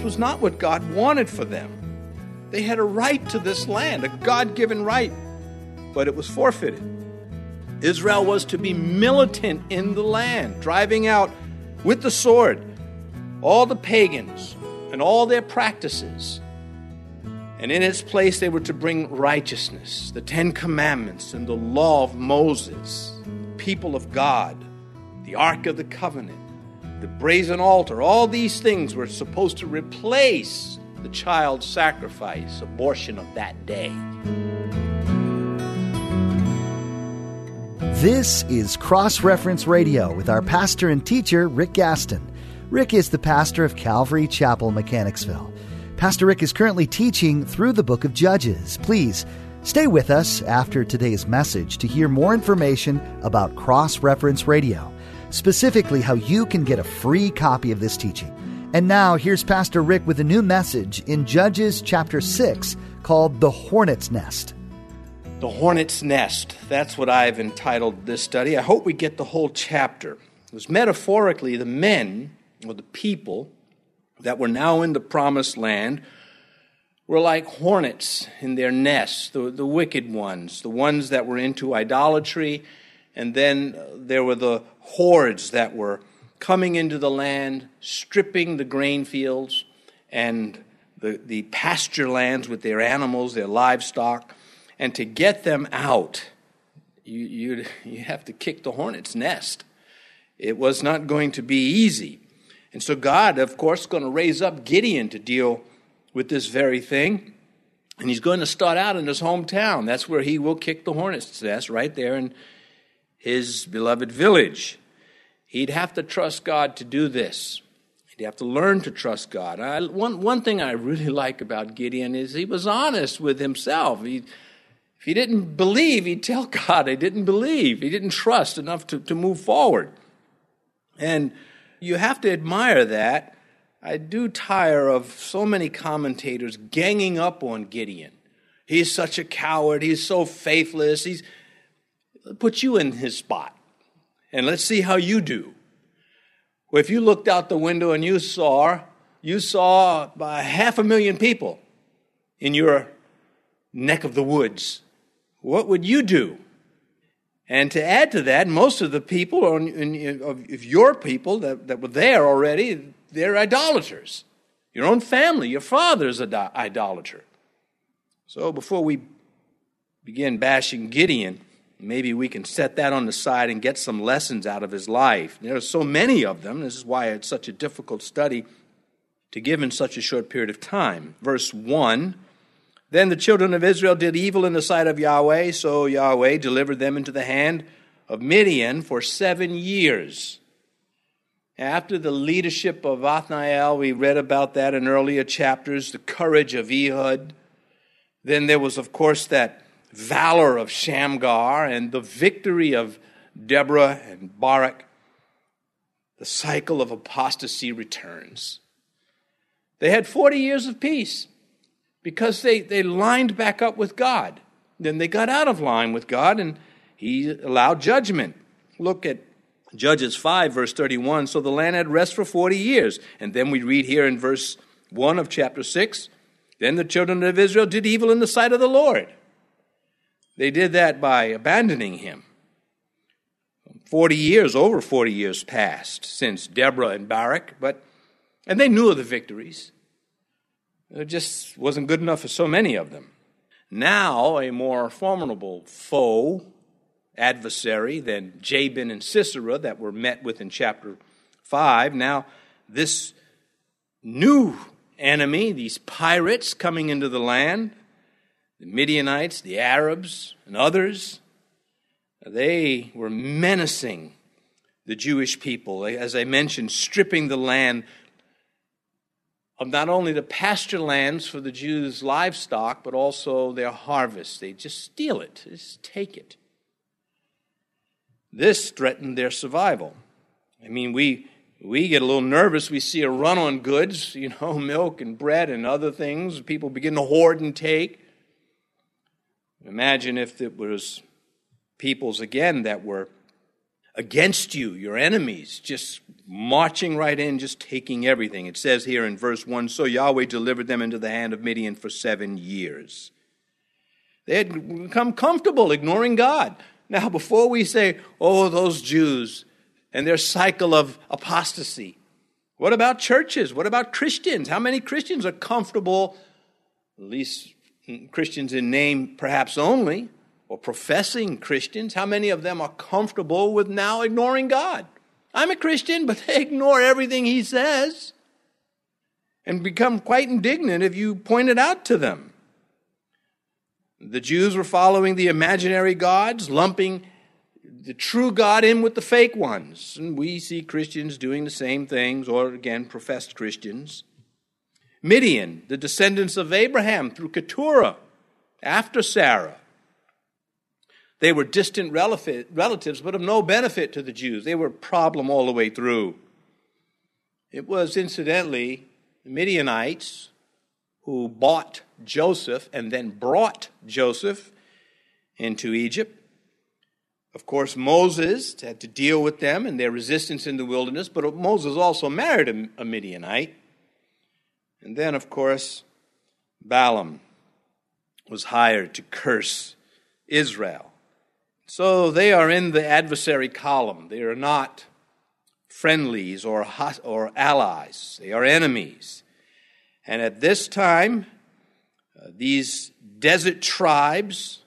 was not what God wanted for them. They had a right to this land, a God-given right, but it was forfeited. Israel was to be militant in the land, driving out with the sword all the pagans and all their practices. And in its place they were to bring righteousness, the Ten Commandments and the law of Moses, the people of God, the Ark of the Covenant, the brazen altar. All these things were supposed to replace the child sacrifice, abortion of that day. This is Cross-Reference Radio with our pastor and teacher, Rick Gaston. Rick is the pastor of Calvary Chapel, Mechanicsville. Pastor Rick is currently teaching through the book of Judges. Please stay with us after today's message to hear more information about Cross-Reference Radio, specifically how you can get a free copy of this teaching. And now, here's Pastor Rick with a new message in Judges chapter 6 called The Hornet's Nest. The Hornet's Nest. That's what I've entitled this study. I hope we get the whole chapter. Because metaphorically, the men, or the people, that were now in the promised land were like hornets in their nests, the wicked ones, the ones that were into idolatry, and then there were the hordes that were coming into the land, stripping the grain fields and the pasture lands with their animals, their livestock. And to get them out, you have to kick the hornet's nest. It was not going to be easy. And so God, of course, is going to raise up Gideon to deal with this very thing. And he's going to start out in his hometown. That's where he will kick the hornet's nest, right there in his beloved village. He'd have to trust God to do this. He'd have to learn to trust God. One thing I really like about Gideon is he was honest with himself. If he didn't believe, he'd tell God he didn't believe. He didn't trust enough to move forward. And you have to admire that. I do tire of so many commentators ganging up on Gideon. He's such a coward. He's so faithless. Put you in his spot. And let's see how you do. Well, if you looked out the window and you saw 500,000 people in your neck of the woods, what would you do? And to add to that, most of the people of your people that were there already, they're idolaters. Your own family, your father's an idolater. So before we begin bashing Gideon, maybe we can set that on the side and get some lessons out of his life. There are so many of them. This is why it's such a difficult study to give in such a short period of time. Verse 1, Then the children of Israel did evil in the sight of Yahweh, so Yahweh delivered them into the hand of Midian for 7 years. After the leadership of Othniel, we read about that in earlier chapters, the courage of Ehud. Then there was, of course, that valor of Shamgar and the victory of Deborah and Barak. The cycle of apostasy returns. They had 40 years of peace because they lined back up with God. Then they got out of line with God and he allowed judgment. Look at Judges 5, verse 31. So the land had rest for 40 years. And then we read here in verse 1 of chapter 6, Then the children of Israel did evil in the sight of the Lord. They did that by abandoning him. Over 40 years passed since Deborah and Barak, and they knew of the victories. It just wasn't good enough for so many of them. Now, a more formidable foe, adversary than Jabin and Sisera that were met with in chapter 5. Now, this new enemy, these pirates coming into the land, the Midianites, the Arabs, and others, they were menacing the Jewish people. As I mentioned, stripping the land of not only the pasture lands for the Jews' livestock, but also their harvest. They just steal it, just take it. This threatened their survival. I mean, we get a little nervous. We see a run on goods, milk and bread and other things. People begin to hoard and take. Imagine if it was peoples, again, that were against you, your enemies, just marching right in, just taking everything. It says here in verse 1, so Yahweh delivered them into the hand of Midian for 7 years. They had become comfortable ignoring God. Now, before we say, oh, those Jews and their cycle of apostasy, what about churches? What about Christians? How many Christians are comfortable, at least Christians in name perhaps only, or professing Christians? How many of them are comfortable with now ignoring God? I'm a Christian, but they ignore everything he says and become quite indignant if you point it out to them. The Jews were following the imaginary gods, lumping the true God in with the fake ones. And we see Christians doing the same things, or again, professed Christians. Midian, the descendants of Abraham through Keturah, after Sarah. They were distant relatives, but of no benefit to the Jews. They were a problem all the way through. It was, incidentally, the Midianites who bought Joseph and then brought Joseph into Egypt. Of course, Moses had to deal with them and their resistance in the wilderness, but Moses also married a Midianite. And then, of course, Balaam was hired to curse Israel. So they are in the adversary column. They are not friendlies or allies. They are enemies. And at this time, these desert tribes,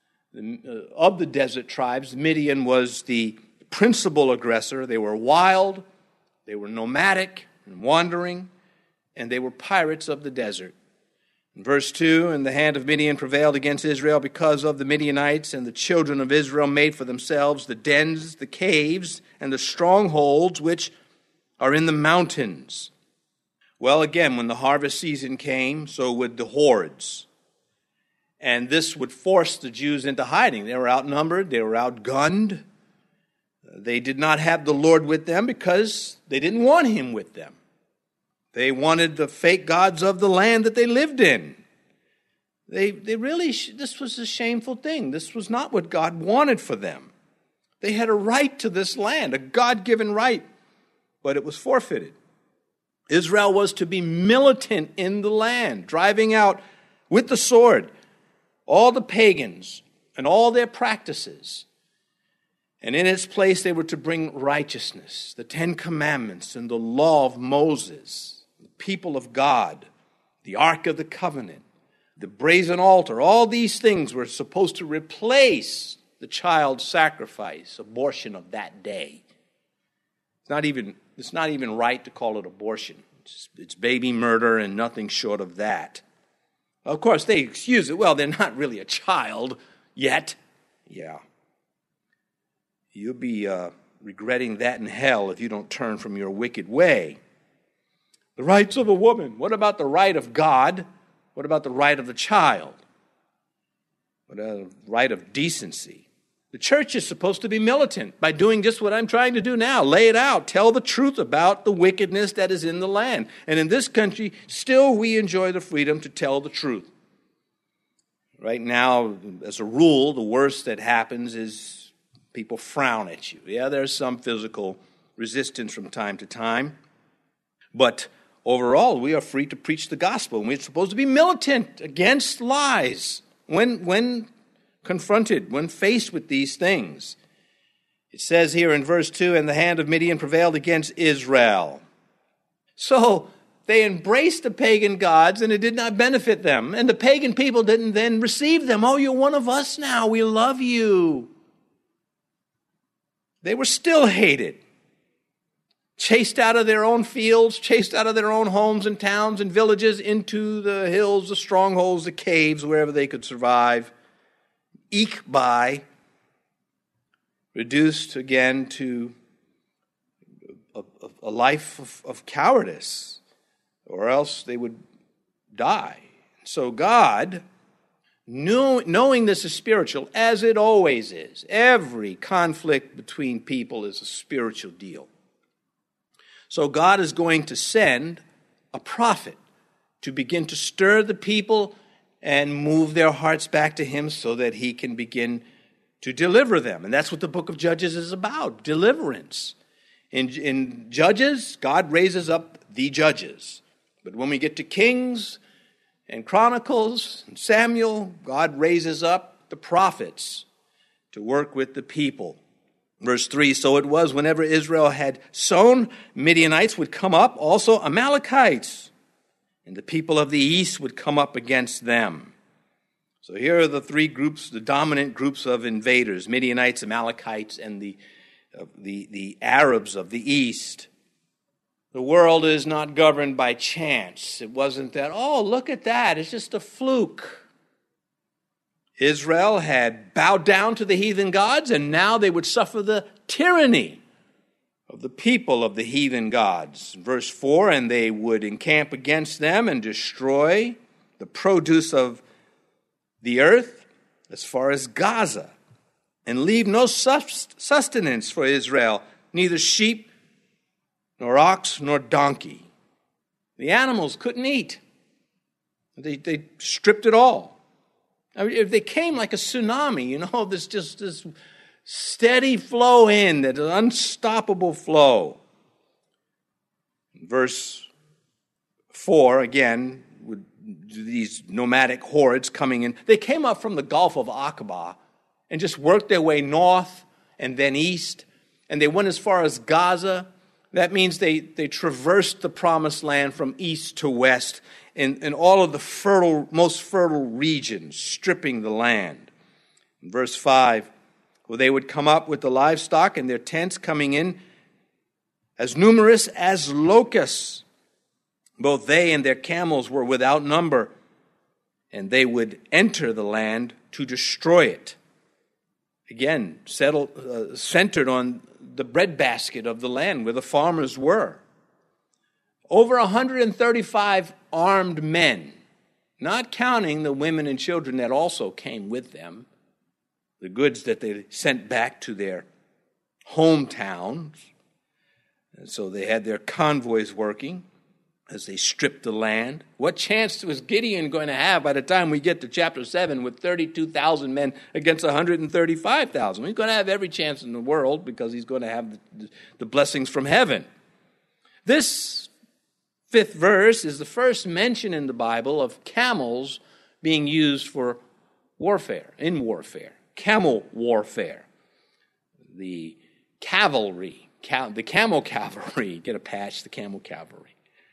of the desert tribes, Midian was the principal aggressor. They were wild, they were nomadic and wandering, and they were pirates of the desert. In verse 2, and the hand of Midian prevailed against Israel because of the Midianites, and the children of Israel made for themselves the dens, the caves, and the strongholds which are in the mountains. Well, again, when the harvest season came, so would the hordes. And this would force the Jews into hiding. They were outnumbered, they were outgunned. They did not have the Lord with them because they didn't want him with them. They wanted the fake gods of the land that they lived in. This was a shameful thing. This was not what God wanted for them. They had a right to this land, a God-given right, but it was forfeited. Israel was to be militant in the land, driving out with the sword all the pagans and all their practices. And in its place, they were to bring righteousness, the 10 Commandments and the law of Moses, the people of God, the Ark of the Covenant, the brazen altar. All these things were supposed to replace the child sacrifice, abortion of that day. It's not even right to call it abortion. It's baby murder and nothing short of that. Of course, they excuse it. Well, they're not really a child yet. Yeah. You'll be regretting that in hell if you don't turn from your wicked way. The rights of a woman. What about the right of God? What about the right of the child? What about the right of decency? The church is supposed to be militant by doing just what I'm trying to do now. Lay it out. Tell the truth about the wickedness that is in the land. And in this country, still we enjoy the freedom to tell the truth. Right now, as a rule, the worst that happens is people frown at you. Yeah, there's some physical resistance from time to time. But overall, we are free to preach the gospel. And we're supposed to be militant against lies when confronted, when faced with these things. It says here in verse 2, and the hand of Midian prevailed against Israel. So they embraced the pagan gods, and it did not benefit them. And the pagan people didn't then receive them. Oh, you're one of us now. We love you. They were still hated. Chased out of their own fields, chased out of their own homes and towns and villages into the hills, the strongholds, the caves, wherever they could survive. Eke by, reduced again to a life of cowardice, or else they would die. So God, knowing this is spiritual, as it always is, every conflict between people is a spiritual deal. So God is going to send a prophet to begin to stir the people and move their hearts back to him so that he can begin to deliver them. And that's what the book of Judges is about, deliverance. In Judges, God raises up the judges. But when we get to Kings and Chronicles and Samuel, God raises up the prophets to work with the people. Verse 3, so it was whenever Israel had sown, Midianites would come up, also Amalekites, and the people of the east would come up against them. So here are the three groups, the dominant groups of invaders, Midianites, Amalekites, and the Arabs of the east. The world is not governed by chance. It wasn't that, oh, look at that, it's just a fluke. Israel had bowed down to the heathen gods, and now they would suffer the tyranny of the people of the heathen gods. Verse 4, and they would encamp against them and destroy the produce of the earth as far as Gaza, and leave no sustenance for Israel, neither sheep, nor ox, nor donkey. The animals couldn't eat. They stripped it all. I mean, if they came like a tsunami, this steady flow in, that unstoppable flow. Verse 4, again, with these nomadic hordes coming in. They came up from the Gulf of Aqaba and just worked their way north and then east, and they went as far as Gaza. That means they traversed the promised land from east to west in all of the most fertile regions, stripping the land. In verse 5, well, they would come up with the livestock and their tents coming in as numerous as locusts. Both they and their camels were without number, and they would enter the land to destroy it. Again, centered on the breadbasket of the land where the farmers were. Over 135 armed men, not counting the women and children that also came with them, the goods that they sent back to their hometowns. And so they had their convoys working as they stripped the land. What chance was Gideon going to have by the time we get to chapter 7 with 32,000 men against 135,000? He's going to have every chance in the world because he's going to have the blessings from heaven. This 5th verse is the first mention in the Bible of camels being used for warfare, camel warfare. The cavalry, the camel cavalry, get a patch, the camel cavalry.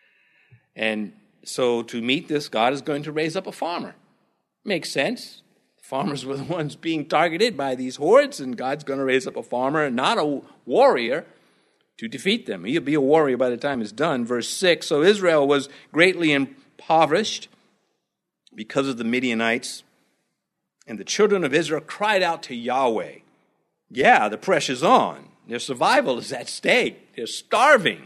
And so to meet this, God is going to raise up a farmer. Makes sense. The farmers were the ones being targeted by these hordes, and God's going to raise up a farmer and not a warrior to defeat them. He'll be a warrior by the time it's done. Verse 6, so Israel was greatly impoverished because of the Midianites, and the children of Israel cried out to Yahweh. Yeah, the pressure's on. Their survival is at stake. They're starving.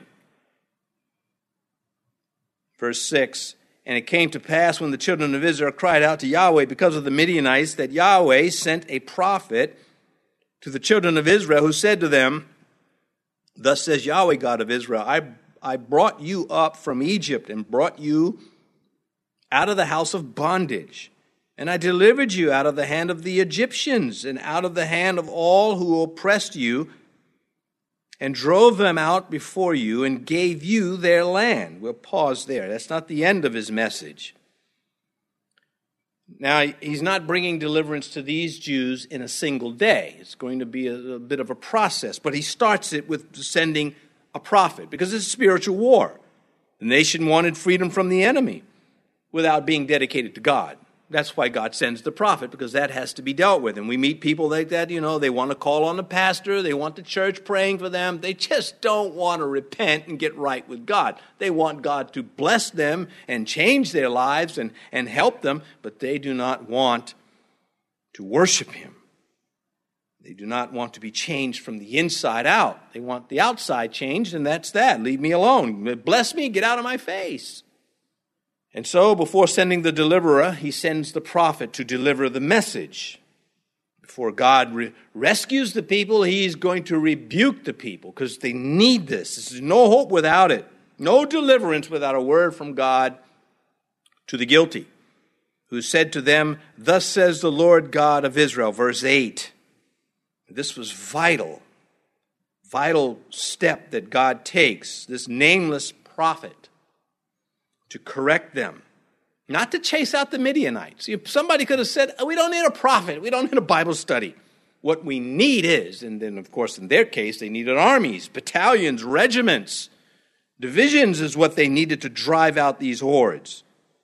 Verse 6, and it came to pass when the children of Israel cried out to Yahweh because of the Midianites that Yahweh sent a prophet to the children of Israel who said to them, thus says Yahweh God of Israel, I brought you up from Egypt and brought you out of the house of bondage. And I delivered you out of the hand of the Egyptians and out of the hand of all who oppressed you, and drove them out before you and gave you their land. We'll pause there. That's not the end of his message. Now, he's not bringing deliverance to these Jews in a single day. It's going to be a bit of a process. But he starts it with sending a prophet because it's a spiritual war. The nation wanted freedom from the enemy without being dedicated to God. That's why God sends the prophet, because that has to be dealt with. And we meet people like that, they want to call on the pastor. They want the church praying for them. They just don't want to repent and get right with God. They want God to bless them and change their lives and help them, but they do not want to worship him. They do not want to be changed from the inside out. They want the outside changed, and that's that. Leave me alone. Bless me, get out of my face. And so, before sending the deliverer, he sends the prophet to deliver the message. Before God rescues the people, he's going to rebuke the people because they need this. There's no hope without it. No deliverance without a word from God to the guilty, who said to them, thus says the Lord God of Israel, verse 8. This was vital. vital step that God takes, this nameless prophet, to correct them, not to chase out the Midianites. If somebody could have said, we don't need a prophet, we don't need a Bible study. What we need is, and then of course in their case, they needed armies, battalions, regiments, divisions is what they needed to drive out these hordes.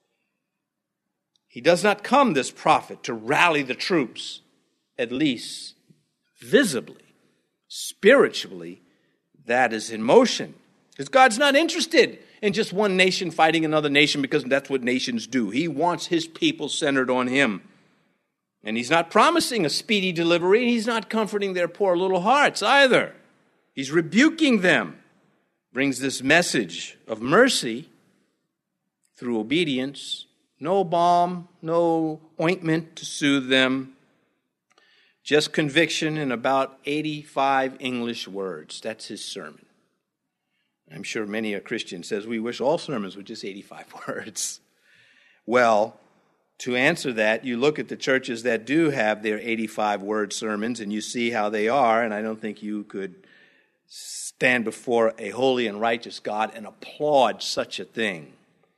He does not come, this prophet, to rally the troops, at least visibly. Spiritually, that is in motion. Because God's not interested in just one nation fighting another nation, because that's what nations do. He wants his people centered on him. And he's not promising a speedy delivery. He's not comforting their poor little hearts either. He's rebuking them. Brings this message of mercy through obedience. No balm, no ointment to soothe them. Just conviction in about 85 English words. That's his sermon. I'm sure many a Christian says, we wish all sermons were just 85 words. Well, to answer that, you look at the churches that do have their 85-word sermons, and you see how they are, and I don't think you could stand before a holy and righteous God and applaud such a thing.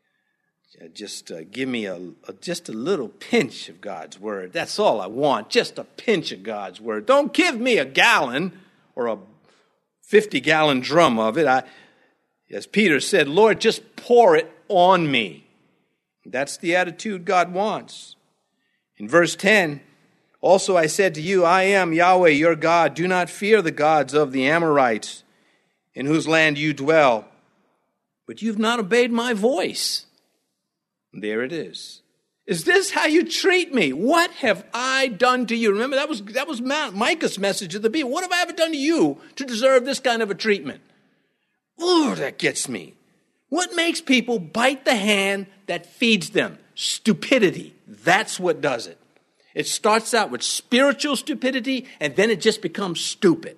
Just give me just a little pinch of God's word. That's all I want, just a pinch of God's word. Don't give me a gallon or a 50-gallon drum of it. As Peter said, Lord, just pour it on me. That's the attitude God wants. In verse 10, also I said to you, I am Yahweh your God. Do not fear the gods of the Amorites, in whose land you dwell. But you've not obeyed my voice. There it is. Is this how you treat me? What have I done to you? Remember, that was Micah's message to the people. What have I ever done to you to deserve this kind of a treatment? Oh, that gets me. What makes people bite the hand that feeds them? Stupidity. That's what does it. It starts out with spiritual stupidity, and then it just becomes stupid.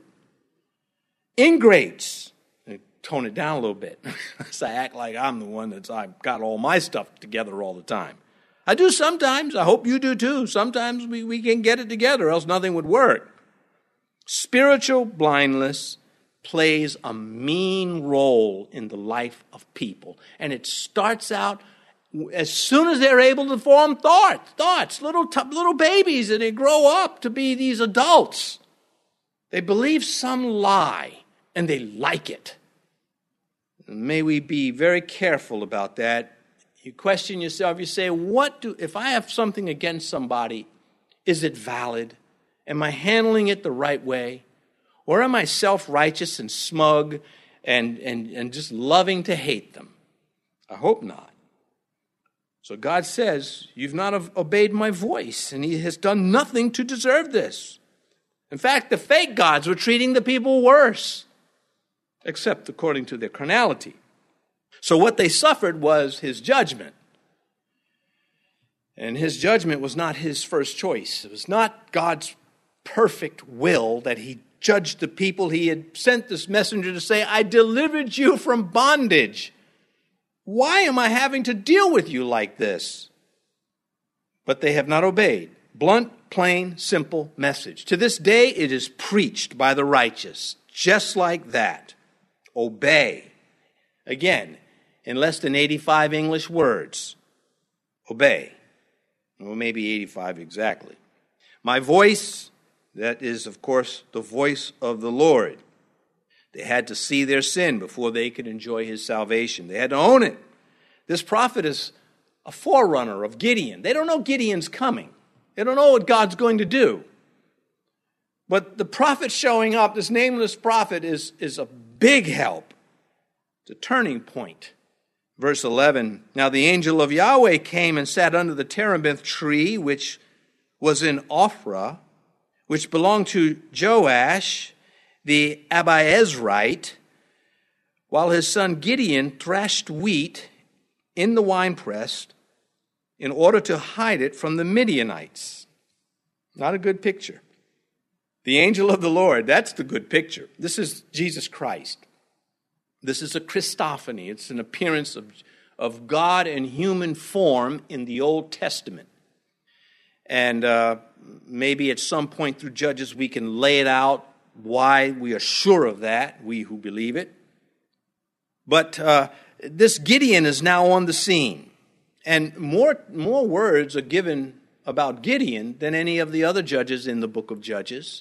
Ingrates. Tone it down a little bit. So I act like I'm the one I've got all my stuff together all the time. I do sometimes. I hope you do too. Sometimes we can get it together, else nothing would work. Spiritual blindness plays a mean role in the life of people. And it starts out as soon as they're able to form thoughts, little babies, and they grow up to be these adults. They believe some lie, and they like it. May we be very careful about that. You question yourself, you say, if I have something against somebody, is it valid? Am I handling it the right way? Or am I self-righteous and smug and just loving to hate them? I hope not. So God says, you've not obeyed my voice, and he has done nothing to deserve this. In fact, the fake gods were treating the people worse, except according to their carnality. So what they suffered was his judgment. And his judgment was not his first choice. It was not God's perfect will that he judged the people. He had sent this messenger to say, I delivered you from bondage. Why am I having to deal with you like this? But they have not obeyed. Blunt, plain, simple message. To this day, it is preached by the righteous, just like that. Obey. Again, in less than 85 English words. Obey. Well, maybe 85 exactly. My voice, that is, of course, the voice of the Lord. They had to see their sin before they could enjoy his salvation. They had to own it. This prophet is a forerunner of Gideon. They don't know Gideon's coming. They don't know what God's going to do. But the prophet showing up, this nameless prophet, is a big help. It's a turning point. Verse 11, now the angel of Yahweh came and sat under the terebinth tree, which was in Ophrah, which belonged to Joash, the Abiezrite, while his son Gideon threshed wheat in the winepress in order to hide it from the Midianites. Not a good picture. The angel of the Lord, that's the good picture. This is Jesus Christ. This is a Christophany. It's an appearance of God in human form in the Old Testament. And maybe at some point through Judges we can lay it out why we are sure of that, we who believe it. But this Gideon is now on the scene. And more words are given about Gideon than any of the other judges in the book of Judges.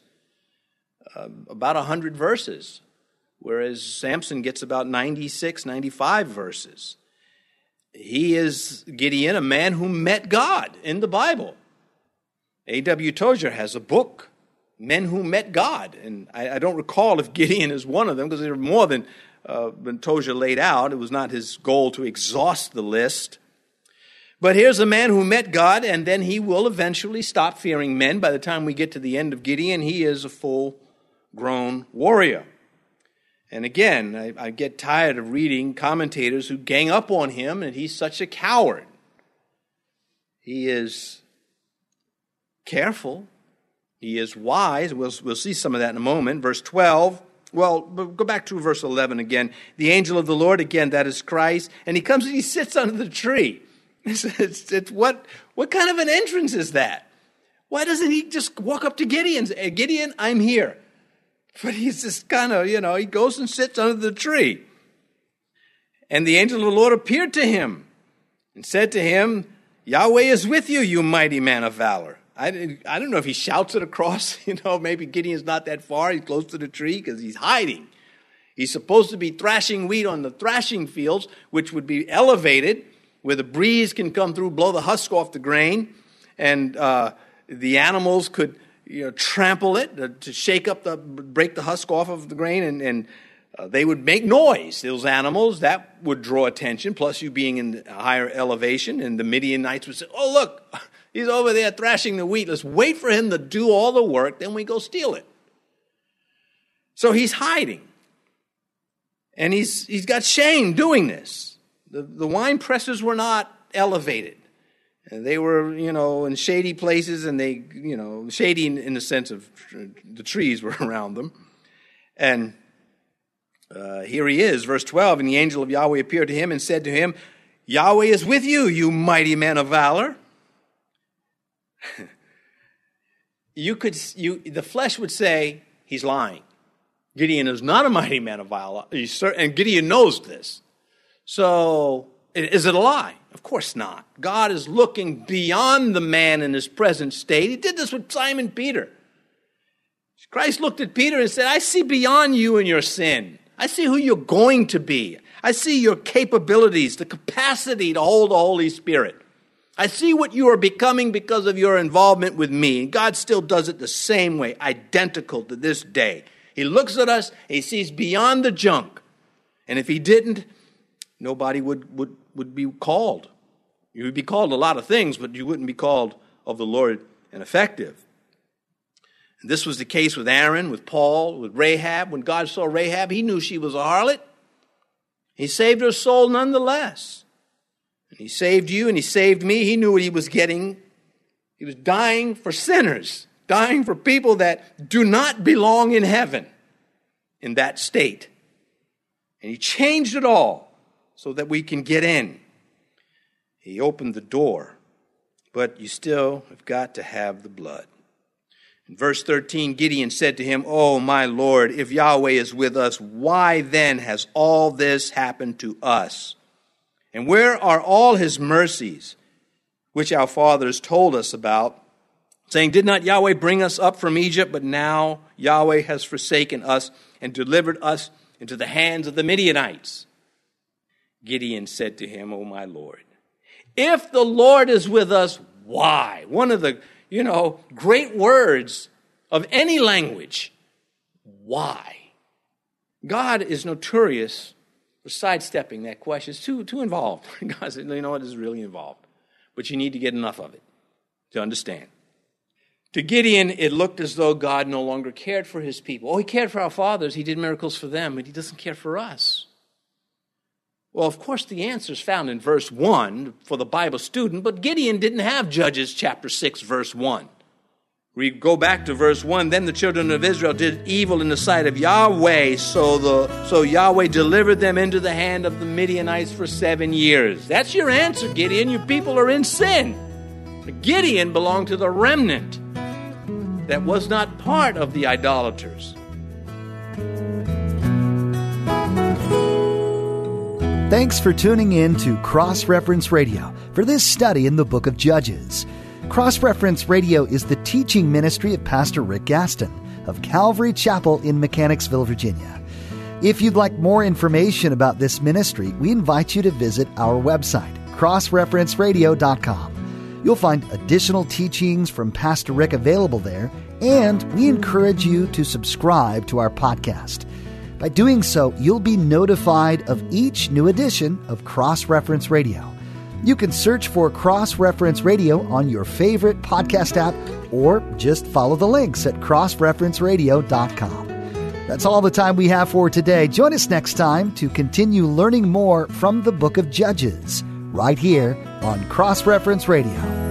About 100 verses, whereas Samson gets about 96, 95 verses. He is, Gideon, a man who met God in the Bible. A.W. Tozer has a book, Men Who Met God. And I don't recall if Gideon is one of them, because there are more than Tozer laid out. It was not his goal to exhaust the list. But here's a man who met God, and then he will eventually stop fearing men. By the time we get to the end of Gideon, he is a full-grown warrior. And again, I get tired of reading commentators who gang up on him, and he's such a coward. He is careful. He is wise. We'll see some of that in a moment. Verse 12. Well, go back to verse 11 again. The angel of the Lord, again, that is Christ. And he comes and he sits under the tree. It's what kind of an entrance is that? Why doesn't he just walk up to Gideon and say, Gideon, I'm here? But he's just kind of, he goes and sits under the tree. And the angel of the Lord appeared to him and said to him, Yahweh is with you, you mighty man of valor. I don't know if he shouts it across. Maybe Gideon's not that far. He's close to the tree because he's hiding. He's supposed to be thrashing wheat on the thrashing fields, which would be elevated, where the breeze can come through, blow the husk off the grain, and the animals could trample it to shake up break the husk off of the grain, and they would make noise. Those animals, that would draw attention. Plus, you being in a higher elevation, and the Midianites would say, "Oh, look, he's over there thrashing the wheat. Let's wait for him to do all the work, then we go steal it." So he's hiding, and he's got shame doing this. The wine presses were not elevated. They were, in shady places, and they, shady in the sense of the trees were around them. And here he is, verse 12, and the angel of Yahweh appeared to him and said to him, Yahweh is with you, you mighty man of valor. The flesh would say he's lying. Gideon is not a mighty man of valor, and Gideon knows this. So, is it a lie? Of course not. God is looking beyond the man in his present state. He did this with Simon Peter. Christ looked at Peter and said, I see beyond you and your sin. I see who you're going to be. I see your capabilities, the capacity to hold the Holy Spirit. I see what you are becoming because of your involvement with me. And God still does it the same way, identical to this day. He looks at us, he sees beyond the junk. And if he didn't, nobody would be called. You would be called a lot of things, but you wouldn't be called of the Lord and effective. And this was the case with Aaron, with Paul, with Rahab. When God saw Rahab, he knew she was a harlot. He saved her soul nonetheless. And he saved you and he saved me. He knew what he was getting. He was dying for sinners, dying for people that do not belong in heaven in that state. And he changed it all so that we can get in. He opened the door, but you still have got to have the blood. In verse 13, Gideon said to him, Oh, my Lord, if Yahweh is with us, why then has all this happened to us? And where are all his mercies, which our fathers told us about, saying, Did not Yahweh bring us up from Egypt? But now Yahweh has forsaken us and delivered us into the hands of the Midianites. Gideon said to him, Oh, my Lord, if the Lord is with us, why? One of the, great words of any language. Why? God is notorious for sidestepping that question. It's too involved. God said, you know what, is really involved. But you need to get enough of it to understand. To Gideon, it looked as though God no longer cared for his people. Oh, he cared for our fathers. He did miracles for them, but he doesn't care for us. Well, of course, the answer is found in verse 1 for the Bible student, but Gideon didn't have Judges chapter 6, verse 1. We go back to verse 1, Then the children of Israel did evil in the sight of Yahweh, so Yahweh delivered them into the hand of the Midianites for 7 years. That's your answer, Gideon. Your people are in sin. But Gideon belonged to the remnant that was not part of the idolaters. Thanks for tuning in to Cross Reference Radio for this study in the book of Judges. Cross Reference Radio is the teaching ministry of Pastor Rick Gaston of Calvary Chapel in Mechanicsville, Virginia. If you'd like more information about this ministry, we invite you to visit our website, crossreferenceradio.com. You'll find additional teachings from Pastor Rick available there, and we encourage you to subscribe to our podcast. By doing so, you'll be notified of each new edition of Cross Reference Radio. You can search for Cross Reference Radio on your favorite podcast app or just follow the links at crossreferenceradio.com. That's all the time we have for today. Join us next time to continue learning more from the book of Judges right here on Cross Reference Radio.